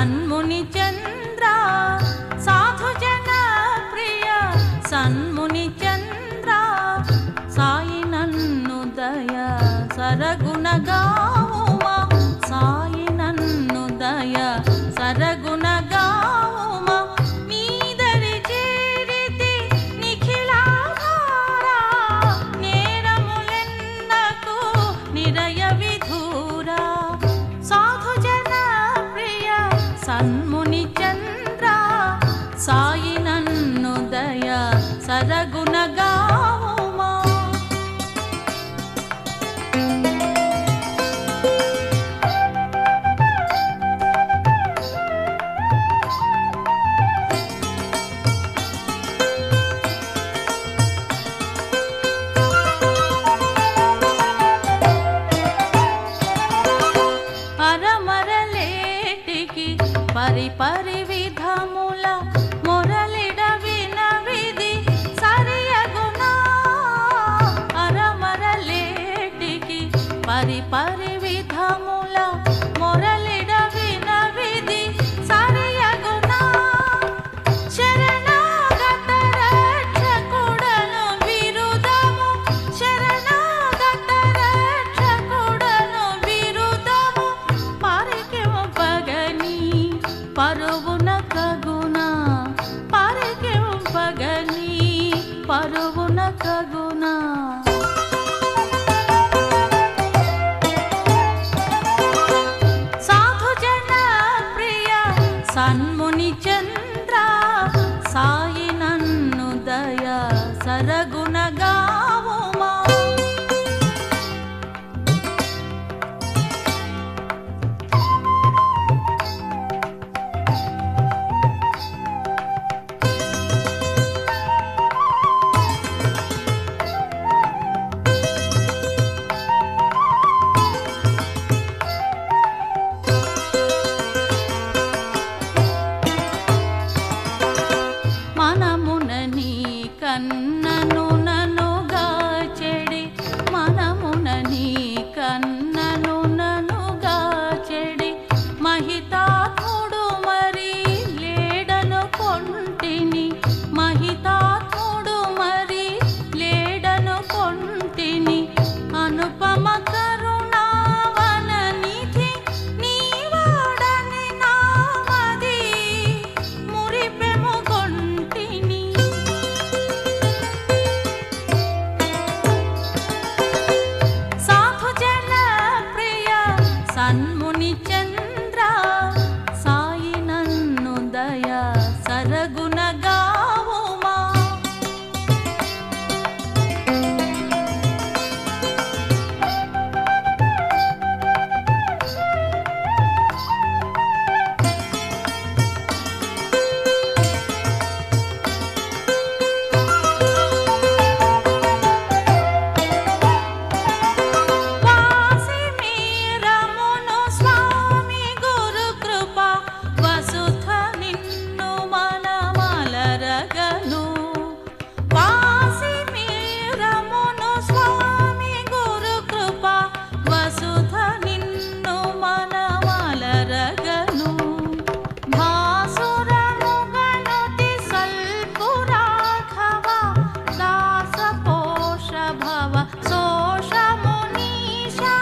సన్ముని చంద్ర సాధు జన ప్రియ సన్ముని చంద్ర సాయి నన్ను దయ సరగుణ గావుమా సాయి నన్ను దయ సరగుణ గావుమా మీదరి చేరితి నిఖిలాధారా నేరములెన్నకు నిరయ విధూరా సాధు జన ప్రియ సన్ముని చంద్ర సాయి నన్ను దయ సరగుణ గావుమా అరమరలేటికి పరిపరి విధముల మొరలిడ వినవిది సరియగునా అరమరలేటికి పరిపరి విధముల మొరలిడ వినవిది సరియగునా శరణాగత రక్షకుడను బిరుదము శరణాగత రక్షకుడను బిరుదము పరికింపగని పరువున కగునా పరికింపగని పరువున కగునా సాధు జన ప్రియ సన్ముని చంద్ర సాయి నన్ను దయ సరగుణ గావుమా మనమున నీ కన్నను ననుగా చెడి మనమున నీ కన్నను ననుగా చెడి మహితాత్ముడు మరి లేడను కొంటిని మహితాత్ముడు మరి లేడను కొంటిని అనుపమ కరుణావన నిధి నీవాడని నామది మురిపెము కొంటిని సాధు జన ప్రియ సన్ముని చంద్ర సాయి నన్ను దయ సరగుణ గావుమా వాసి మీరమును స్వామి గురు కృప వసుధ నిన్ను మనమలరగను వాసి మీరమును స్వామి గురు కృప వసుధ నిన్ను మనమలరగను భాసురముగనుతి సల్పురాఘవ దాస పోష భవ శోష మునీషా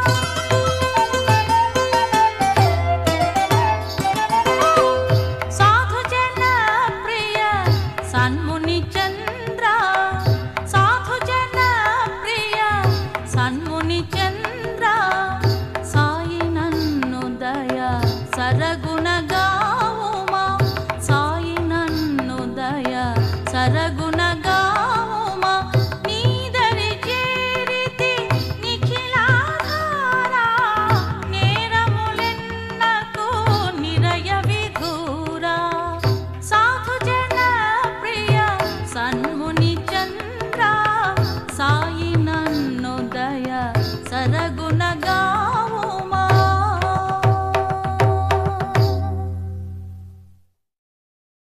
సాధు జన ప్రియ సన్ముని చంద్ర సాధు జన ప్రియ సన్ముని చంద్ర సాయి నన్ను దయ సరగుణ గావుమా సాయి నన్ను దయ సరగుణ గావుమా నీదరి చేరితి నిఖిలాధారా నేరములెన్నకు నిరయ విధూరా సాధు జన ప్రియ సన్ముని చంద్ర సాయి నన్ను దయ సరగుణ గా